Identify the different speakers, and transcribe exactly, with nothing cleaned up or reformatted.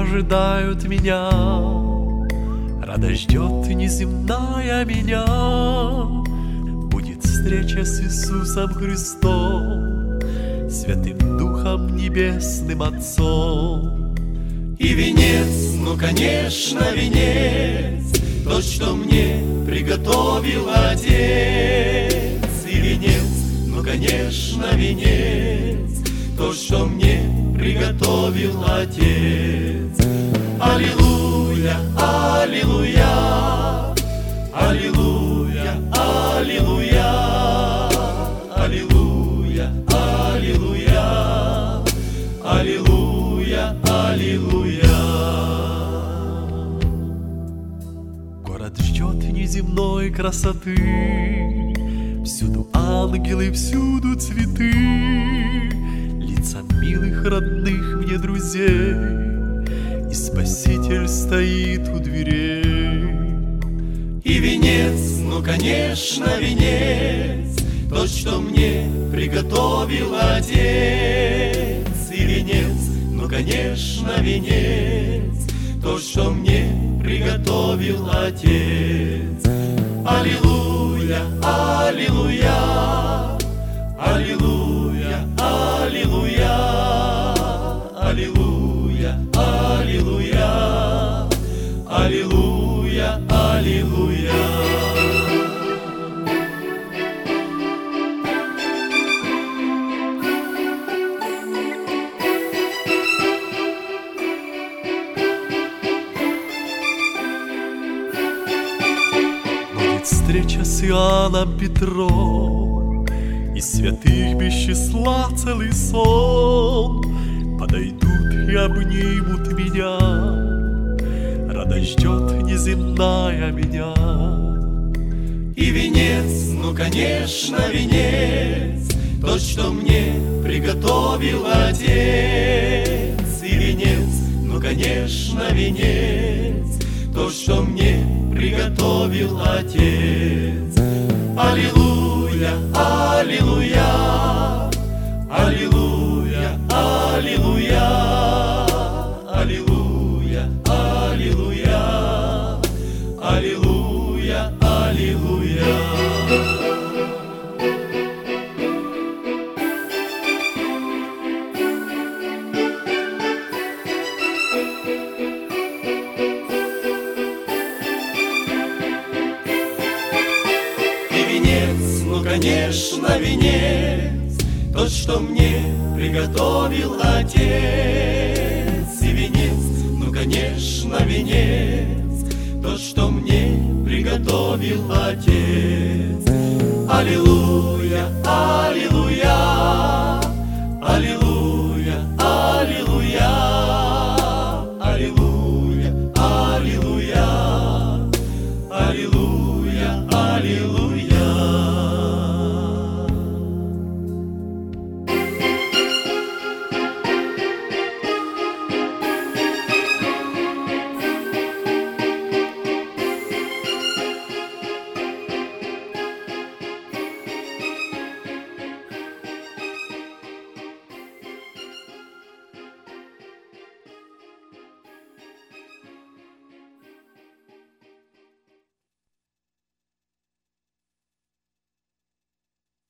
Speaker 1: ожидают меня. Радость ждет неземная меня. Будет встреча с Иисусом Христом, Святым Духом Небесным Отцом. И венец, ну конечно венец, тот, что мне приготовил Отец. И венец, ну конечно венец, то, что мне приготовил Отец. Аллилуйя, аллилуйя, аллилуйя, аллилуйя, аллилуйя, аллилуйя, аллилуйя, аллилуйя. Город ждет неземной красоты, всюду ангелы, всюду цветы, лица милых, родных мне друзей, и Спаситель стоит у дверей. И венец, ну конечно венец, тот, что мне приготовил Отец. И венец, ну конечно венец, тот, что мне приготовил Отец. Аллилуйя, аллилуйя, аллилуйя, аллилуйя, аллилуйя, аллилуйя, аллилуйя, аллилуйя. Будет встреча с Иоанном Петром, и святых без числа целый сон подойдут и обнимут меня. Радость ждет неземная меня. И венец, ну конечно венец, тот, что мне приготовил Отец. И венец, ну конечно венец, тот, что мне приготовил Отец. Аллилуйя, аллилуйя, аллилуйя, аллилуйя, аллилуйя, аллилуйя, аллилуйя, аллилуйя. Ну, конечно, венец, тот, что мне приготовил Отец. И венец, ну, конечно, венец, тот, что мне приготовил Отец. Аллилуйя, аллилуйя,